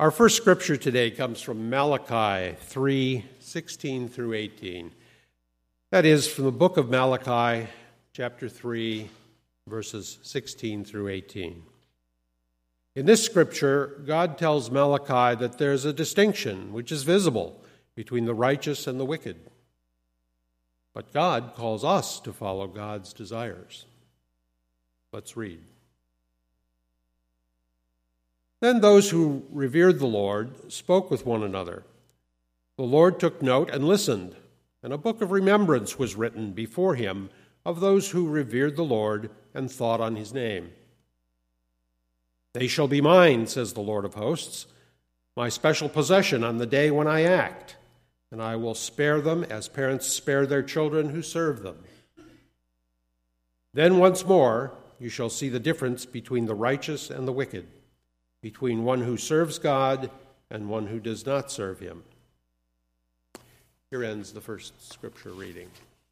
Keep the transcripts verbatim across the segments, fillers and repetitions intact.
Our first scripture today comes from Malachi three, sixteen through eighteen. That is from the book of Malachi, chapter three, verses sixteen through eighteen. In this scripture, God tells Malachi that there's a distinction which is visible between the righteous and the wicked. But God calls us to follow God's desires. Let's read. Then those who revered the Lord spoke with one another. The Lord took note and listened, and a book of remembrance was written before him of those who revered the Lord and thought on his name. They shall be mine, says the Lord of hosts, my special possession on the day when I act, and I will spare them as parents spare their children who serve them. Then once more you shall see the difference between the righteous and the wicked, between one who serves God and one who does not serve him. Here ends the first scripture reading.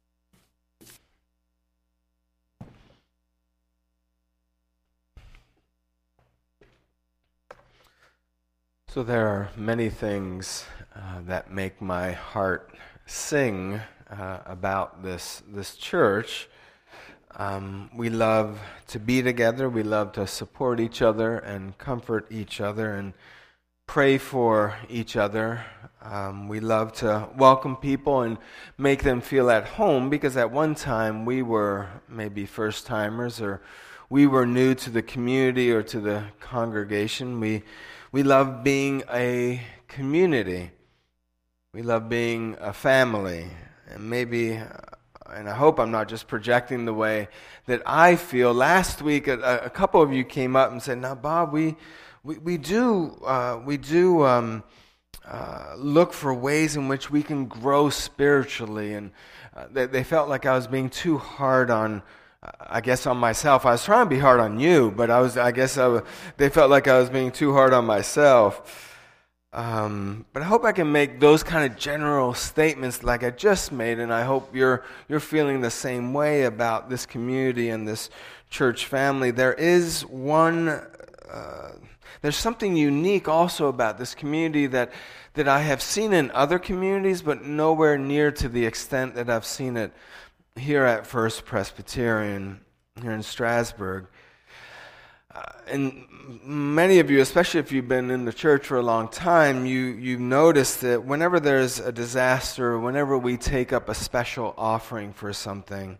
So there are many things uh, that make my heart sing uh, about this this church. Um, we love to be together. We love to support each other and comfort each other and pray for each other. Um, we love to welcome people and make them feel at home, because at one time we were maybe first-timers, or we were new to the community or to the congregation. We we love being a community. We love being a family. And maybe, and I hope I'm not just projecting the way that I feel. Last week, a, a couple of you came up and said, "Now, Bob, we we, we do uh, we do um, uh, look for ways in which we can grow spiritually," and uh, they, they felt like I was being too hard on, I guess, on myself. I was trying to be hard on you, but I was, I guess, I was, they felt like I was being too hard on myself. Um, but I hope I can make those kind of general statements like I just made, and I hope you're you're feeling the same way about this community and this church family. There is one, uh, there's something unique also about this community that that I have seen in other communities, but nowhere near to the extent that I've seen it here at First Presbyterian here in Strasburg. Uh, and many of you, especially if you've been in the church for a long time, you you notice that whenever there's a disaster, whenever we take up a special offering for something,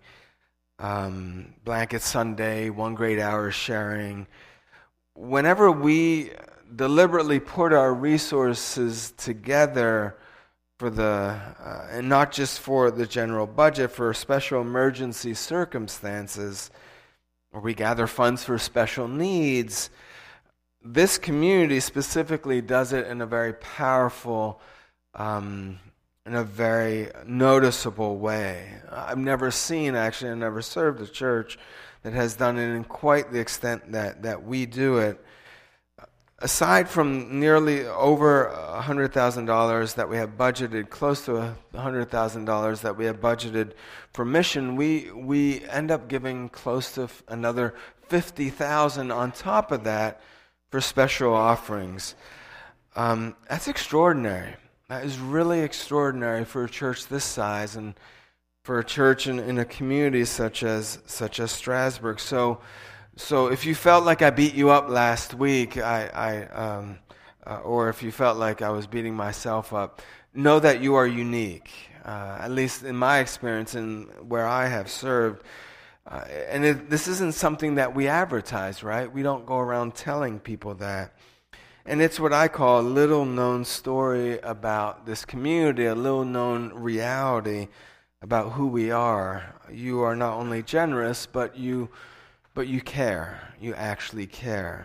um, Blanket Sunday, One Great Hour sharing, whenever we deliberately put our resources together for the, uh, and not just for the general budget, for special emergency circumstances, or we gather funds for special needs, this community specifically does it in a very powerful, um, in a very noticeable way. I've never seen, actually, I've never served a church that has done it in quite the extent that, that we do it. Aside from nearly over one hundred thousand dollars that we have budgeted, close to one hundred thousand dollars that we have budgeted for mission, we we end up giving close to another fifty thousand dollars on top of that for special offerings. Um, that's extraordinary. That is really extraordinary for a church this size and for a church in, in a community such as such as Strasburg. So. So if you felt like I beat you up last week, I, I um, uh, or if you felt like I was beating myself up, know that you are unique. Uh, at least in my experience and where I have served. Uh, and it, this isn't something that we advertise, right? We don't go around telling people that. And it's what I call a little-known story about this community, a little-known reality about who we are. You are not only generous, but you... But you care. You actually care.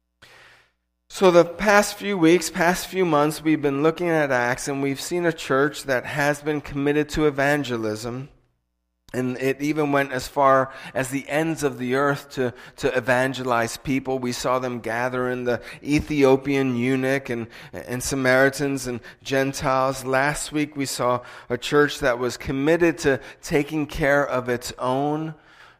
So the past few weeks, past few months, we've been looking at Acts, and we've seen a church that has been committed to evangelism. And it even went as far as the ends of the earth to, to evangelize people. We saw them gather in the Ethiopian eunuch and, and Samaritans and Gentiles. Last week we saw a church that was committed to taking care of its own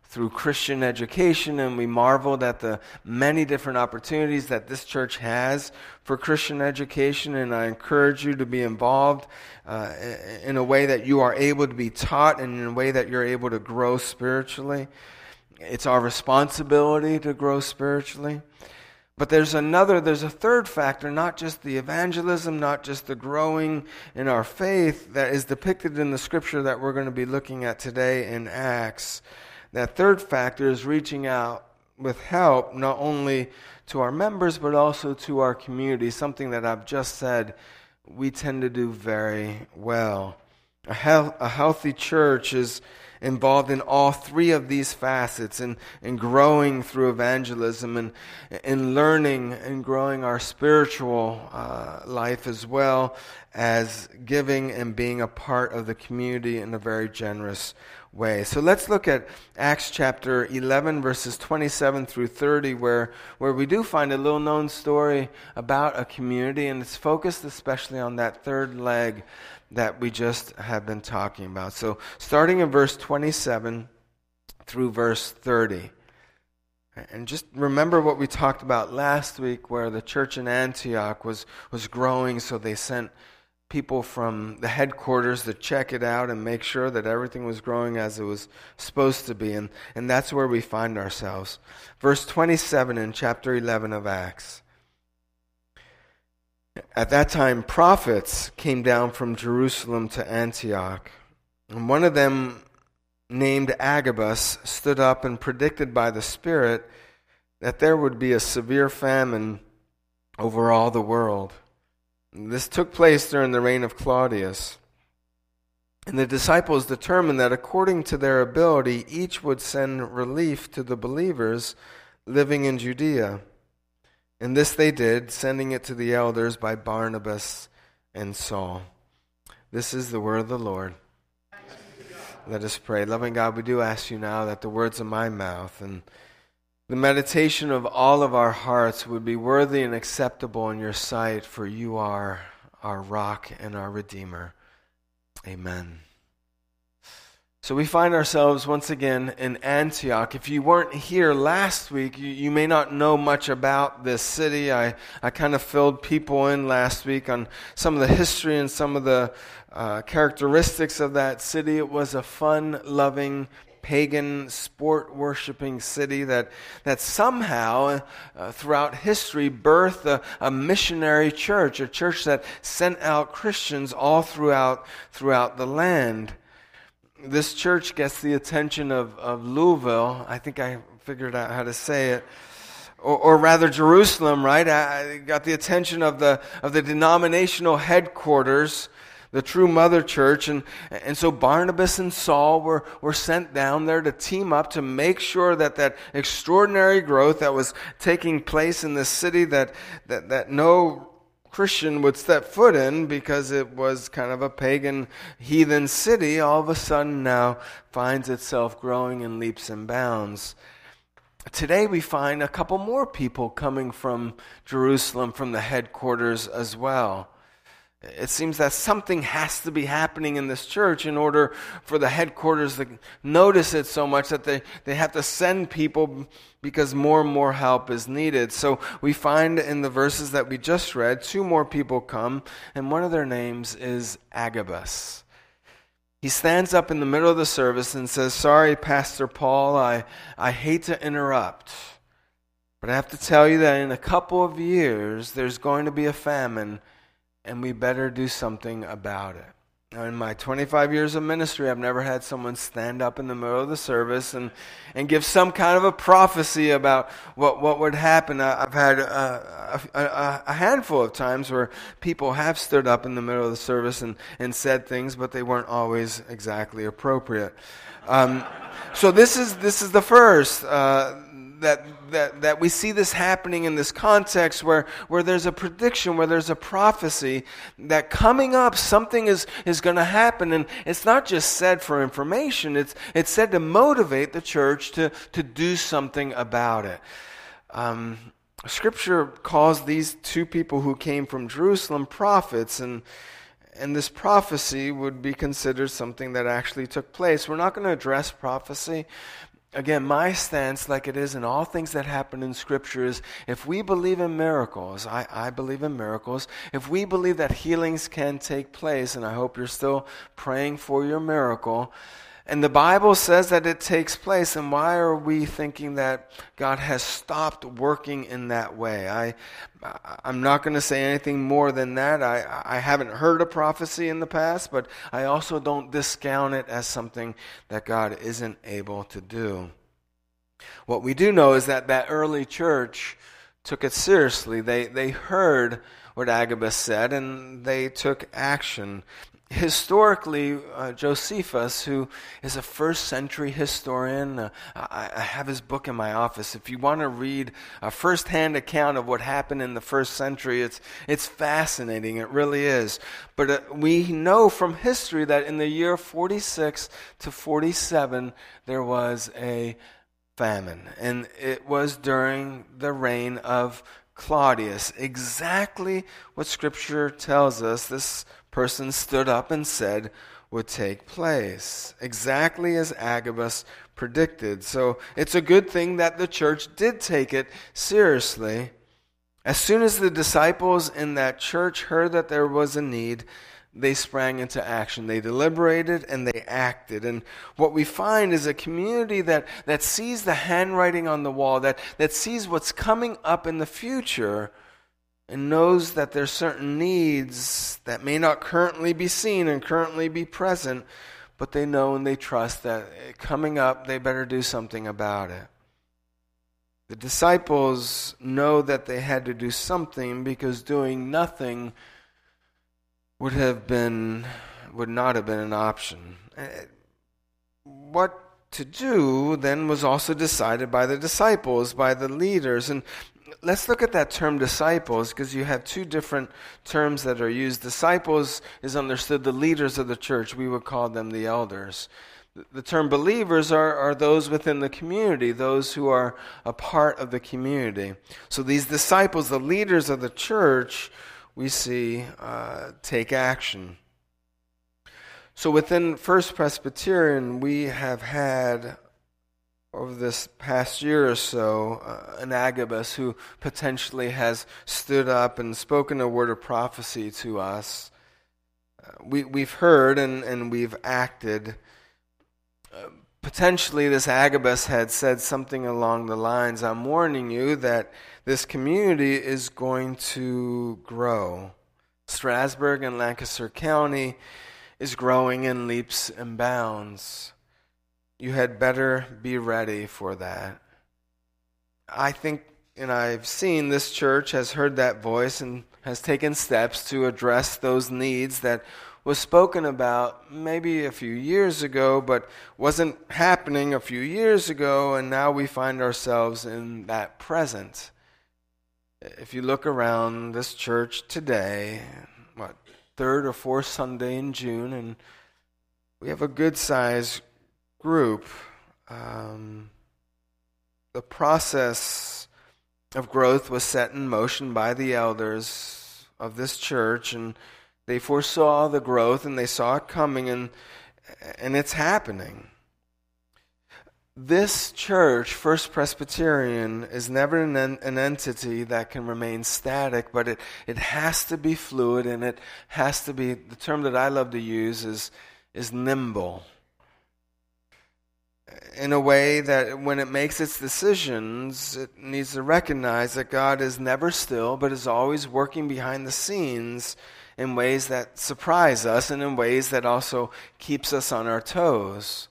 through Christian education, and we marveled at the many different opportunities that this church has for Christian education, and I encourage you to be involved uh, in a way that you are able to be taught and in a way that you're able to grow spiritually. It's our responsibility to grow spiritually. But there's another, there's a third factor, not just the evangelism, not just the growing in our faith that is depicted in the scripture that we're going to be looking at today in Acts. That third factor is reaching out with help, not only to our members, but also to our community, something that I've just said we tend to do very well. A, he- a healthy church is involved in all three of these facets, in, in growing through evangelism, and in learning and growing our spiritual uh, life, as well as giving and being a part of the community in a very generous way. So let's look at Acts chapter eleven, verses twenty-seven through thirty, where, where we do find a little known story about a community, and it's focused especially on that third leg that we just have been talking about. So starting in verse twenty-seven through verse thirty. And just remember what we talked about last week, where the church in Antioch was, was growing, so they sent people from the headquarters to check it out and make sure that everything was growing as it was supposed to be. And, and that's where we find ourselves. Verse twenty-seven in chapter eleven of Acts. At that time, prophets came down from Jerusalem to Antioch, and one of them, named Agabus, stood up and predicted by the Spirit that there would be a severe famine over all the world. And this took place during the reign of Claudius. And the disciples determined that according to their ability, each would send relief to the believers living in Judea. And this they did, sending it to the elders by Barnabas and Saul. This is the word of the Lord. Let us pray. Loving God, we do ask you now that the words of my mouth and the meditation of all of our hearts would be worthy and acceptable in your sight, for you are our rock and our Redeemer. Amen. So we find ourselves once again in Antioch. If you weren't here last week, you, you may not know much about this city. I, I kind of filled people in last week on some of the history and some of the uh, characteristics of that city. It was a fun-loving, pagan, sport-worshipping city that, that somehow, uh, throughout history, birthed a, a missionary church, a church that sent out Christians all throughout, throughout the land. This church gets the attention of, of Louisville. I think I figured out how to say it. Or, or rather Jerusalem, right? I got the attention of the of the denominational headquarters, the true mother church. And, and so Barnabas and Saul were, were sent down there to team up to make sure that that extraordinary growth that was taking place in this city that that, that no Christian would step foot in, because it was kind of a pagan, heathen city, all of a sudden now finds itself growing in leaps and bounds. Today we find a couple more people coming from Jerusalem, from the headquarters as well. It seems that something has to be happening in this church in order for the headquarters to notice it so much that they, they have to send people, because more and more help is needed. So we find in the verses that we just read, two more people come, and one of their names is Agabus. He stands up in the middle of the service and says, "Sorry, Pastor Paul, I, I hate to interrupt, but I have to tell you that in a couple of years there's going to be a famine, and we better do something about it." Now, in my twenty-five years of ministry, I've never had someone stand up in the middle of the service and, and give some kind of a prophecy about what, what would happen. I've had a, a, a handful of times where people have stood up in the middle of the service and, and said things, but they weren't always exactly appropriate. Um, so this is this is the first uh, that that that we see this happening in this context where where there's a prediction, where there's a prophecy that coming up something is is going to happen, and it's not just said for information. It's it's said to motivate the church to to do something about it. Um, Scripture calls these two people who came from Jerusalem prophets, and and this prophecy would be considered something that actually took place. We're not going to address prophecy Again, my stance, like it is in all things that happen in Scripture, is if we believe in miracles, I, I believe in miracles, if we believe that healings can take place, and I hope you're still praying for your miracle, and the Bible says that it takes place, and why are we thinking that God has stopped working in that way? I, I'm not going to say anything more than that. I, I haven't heard a prophecy in the past, but I also don't discount it as something that God isn't able to do. What we do know is that that early church took it seriously. They, they heard what Agabus said, and they took action. Historically, uh, Josephus, who is a first century historian, uh, I, I have his book in my office. If you want to read a first-hand account of what happened in the first century, it's it's fascinating. It really is. But uh, we know from history that in the year forty-six to forty-seven, there was a famine. And it was during the reign of Claudius. Exactly what Scripture tells us this person stood up and said would take place, exactly as Agabus predicted. So it's a good thing that the church did take it seriously. As soon as the disciples in that church heard that there was a need, they sprang into action. They deliberated and they acted. And what we find is a community that, that sees the handwriting on the wall, that, that sees what's coming up in the future, and knows that there's certain needs that may not currently be seen and currently be present, but they know and they trust that coming up, they better do something about it. The disciples know that they had to do something because doing nothing would have been, would not have been an option. What to do then was also decided by the disciples, by the leaders. And let's look at that term disciples, because you have two different terms that are used. Disciples is understood the leaders of the church. We would call them the elders. The term believers are, are those within the community, those who are a part of the community. So these disciples, the leaders of the church, we see uh, take action. So within First Presbyterian, we have had over this past year or so, uh, an Agabus who potentially has stood up and spoken a word of prophecy to us. Uh, we, we've heard and, and we've acted. Uh, potentially this Agabus had said something along the lines, I'm warning you that this community is going to grow. Strasburg and Lancaster County is growing in leaps and bounds. You had better be ready for that. I think, and I've seen this church has heard that voice and has taken steps to address those needs that was spoken about maybe a few years ago, but wasn't happening a few years ago, and now we find ourselves in that present. If you look around this church today, what, third or fourth Sunday in June, and we have a good-sized group. Um, the process of growth was set in motion by the elders of this church, and they foresaw the growth and they saw it coming, and and it's happening. This church, First Presbyterian, is never an, an entity that can remain static, but it, it has to be fluid, and it has to be, the term that I love to use is, is nimble. In a way that when it makes its decisions, it needs to recognize that God is never still, but is always working behind the scenes in ways that surprise us and in ways that also keeps us on our toes.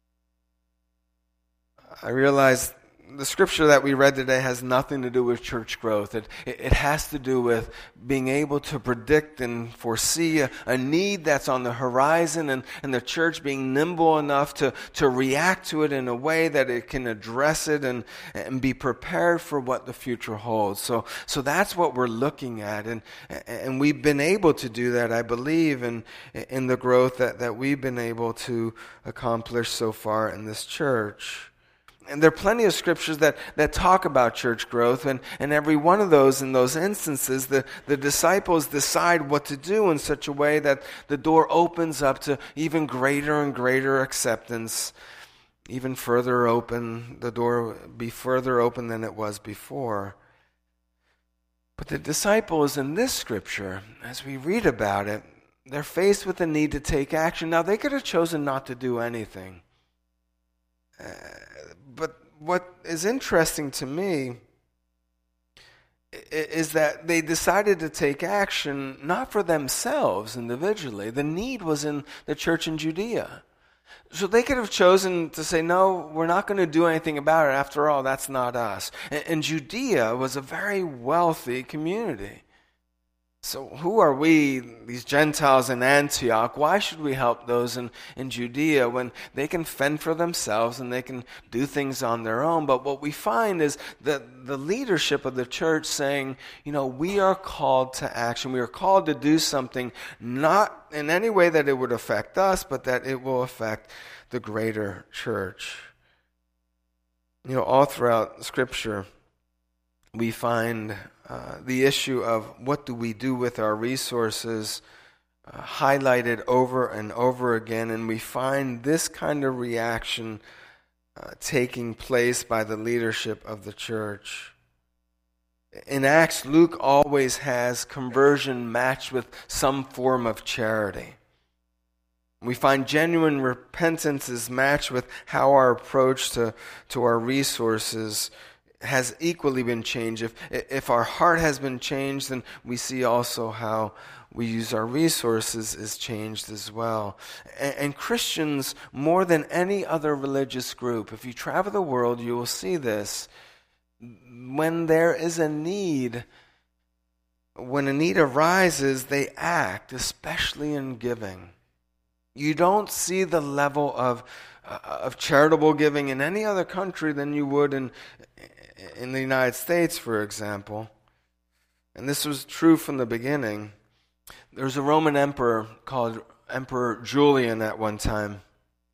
I realize the scripture that we read today has nothing to do with church growth. It, it, it has to do with being able to predict and foresee a, a need that's on the horizon, and, and the church being nimble enough to, to react to it in a way that it can address it and, and be prepared for what the future holds. So, so that's what we're looking at, and, and we've been able to do that, I believe, in, in the growth that, that we've been able to accomplish so far in this church. And there are plenty of scriptures that, that talk about church growth, and, and every one of those, in those instances, the, the disciples decide what to do in such a way that the door opens up to even greater and greater acceptance. even further open, the door be further open than it was before. But the disciples in this scripture, as we read about it, they're faced with the need to take action. Now, they could have chosen not to do anything. Uh, but what is interesting to me is that they decided to take action not for themselves individually. The need was in the church in Judea. So they could have chosen to say, no, we're not going to do anything about it. After all, that's not us. And Judea was a very wealthy community. So who are we, these Gentiles in Antioch? Why should we help those in, in Judea when they can fend for themselves and they can do things on their own? But what we find is that the leadership of the church saying, you know, we are called to action. We are called to do something, not in any way that it would affect us, but that it will affect the greater church. You know, all throughout Scripture, we find Uh, the issue of what do we do with our resources uh, highlighted over and over again, and we find this kind of reaction uh, taking place by the leadership of the church. In Acts, Luke always has conversion matched with some form of charity. We find genuine repentance is matched with how our approach to, to our resources has equally been changed. If if our heart has been changed, then we see also how we use our resources is changed as well. And, and Christians, more than any other religious group, if you travel the world, you will see this. When there is a need, when a need arises, they act, especially in giving. You don't see the level of uh, of charitable giving in any other country than you would in in the United States, for example. And this was true from the beginning. There was a Roman emperor called Emperor Julian at one time.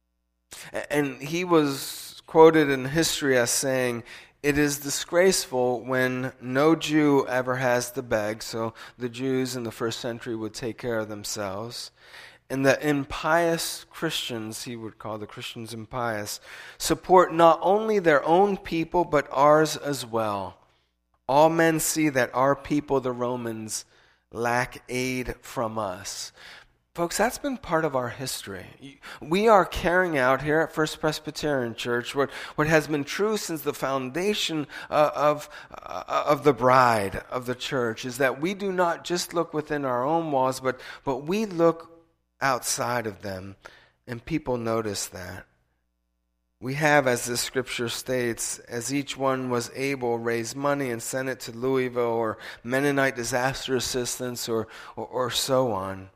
And he was quoted in history as saying, "It is disgraceful when no Jew ever has to beg." So the Jews in the first century would take care of themselves. And the impious Christians, he would call the Christians impious, support not only their own people, but ours as well. All men see that our people, the Romans, lack aid from us. Folks, that's been part of our history. We are carrying out here at First Presbyterian Church what, what has been true since the foundation uh, of, uh, of the bride of the church, is that we do not just look within our own walls, but, but we look outside of them, and people notice that. We have, as this scripture states, as each one was able, raised money and sent it to Louisville or Mennonite Disaster Assistance or, or, or so on.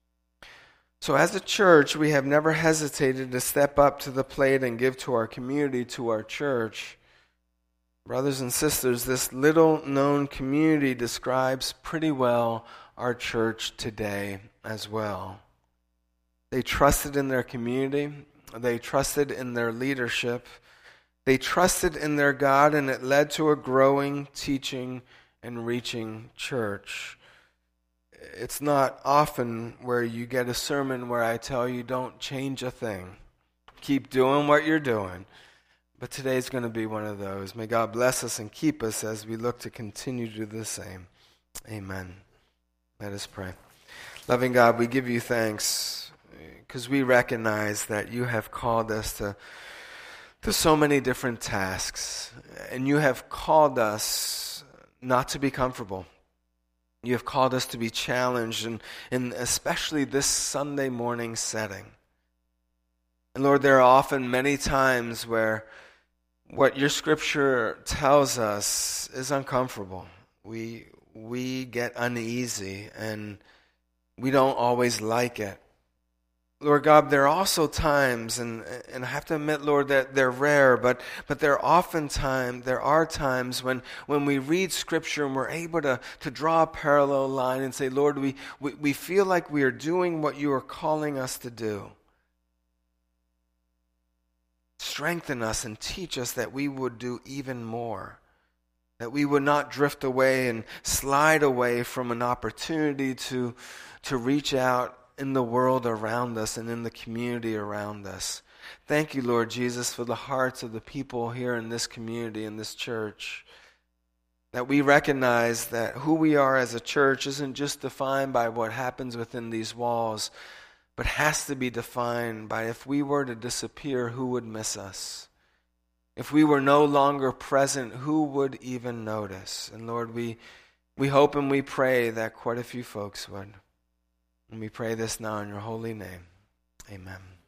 So as a church, we have never hesitated to step up to the plate and give to our community, to our church. Brothers and sisters, this little-known community describes pretty well our church today as well. They trusted in their community. They trusted in their leadership. They trusted in their God, and it led to a growing, teaching, and reaching church. It's not often where you get a sermon where I tell you don't change a thing. Keep doing what you're doing. But today's going to be one of those. May God bless us and keep us as we look to continue to do the same. Amen. Let us pray. Loving God, we give you thanks, because we recognize that you have called us to, to so many different tasks. And you have called us not to be comfortable. You have called us to be challenged, and, and especially this Sunday morning setting. And Lord, there are often many times where what your scripture tells us is uncomfortable. We, we get uneasy, and we don't always like it. Lord God, there are also times, and and I have to admit, Lord, that they're rare, but but there are often time, there are times when, when we read Scripture and we're able to, to draw a parallel line and say, Lord, we, we, we feel like we are doing what you are calling us to do. Strengthen us and teach us that we would do even more, that we would not drift away and slide away from an opportunity to, to reach out in the world around us and in the community around us. Thank you, Lord Jesus, for the hearts of the people here in this community, in this church, that we recognize that who we are as a church isn't just defined by what happens within these walls, but has to be defined by if we were to disappear, who would miss us? If we were no longer present, who would even notice? And Lord, we, we hope and we pray that quite a few folks would. And we pray this now in your holy name. Amen.